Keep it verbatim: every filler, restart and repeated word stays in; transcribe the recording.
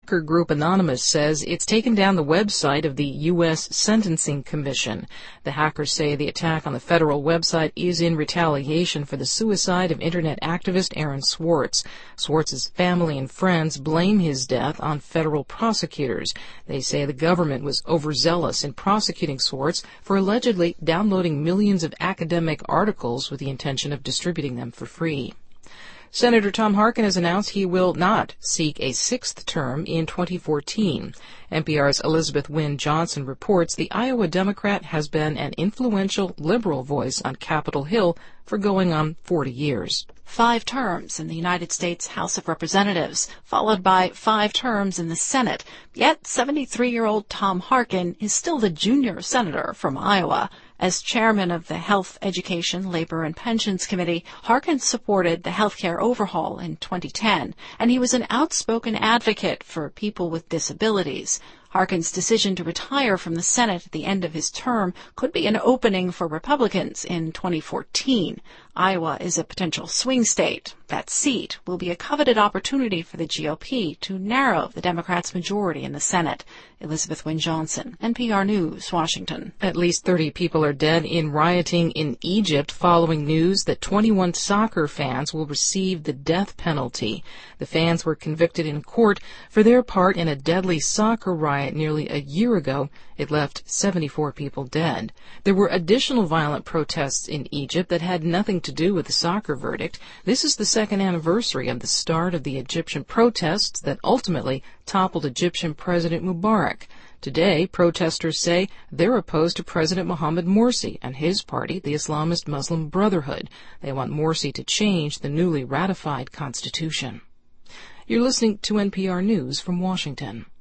Hacker group Anonymous says it's taken down the website of the U S Sentencing Commission. The hackers say the attack on the federal website is in retaliation for the suicide of Internet activist Aaron Swartz. Swartz's family and friends blame his death on federal prosecutors. They say the government was overzealous in prosecuting Swartz for allegedly downloading millions of academic articles with the intention of distributing them for free. Senator Tom Harkin has announced he will not seek a sixth term in twenty fourteen. N P R's Elizabeth Wynne Johnson reports the Iowa Democrat has been an influential liberal voice on Capitol Hill for going on forty years. Five terms in the United States House of Representatives, followed by five terms in the Senate. Yet seventy-three-year-old Tom Harkin is still the junior senator from Iowa. As chairman of the Health, Education, Labor, and Pensions Committee, Harkin supported the health care overhaul in twenty ten, and he was an outspoken advocate for people with disabilities. Harkin's decision to retire from the Senate at the end of his term could be an opening for Republicans in twenty fourteen. Iowa is a potential swing state. That seat will be a coveted opportunity for the G O P to narrow the Democrats' majority in the Senate. Elizabeth Wynne Johnson, N P R News, Washington. At least thirty people are dead in rioting in Egypt following news that twenty-one soccer fans will receive the death penalty. The fans were convicted in court for their part in a deadly soccer riot nearly a year ago. It left seventy-four people dead. There were additional violent protests in Egypt that had nothing to do with the soccer verdict. This is the second anniversary of the start of the Egyptian protests that ultimately toppled Egyptian President Mubarak. Today, protesters say they're opposed to President Mohamed Morsi and his party, the Islamist Muslim Brotherhood. They want Morsi to change the newly ratified constitution. You're listening to N P R News from Washington.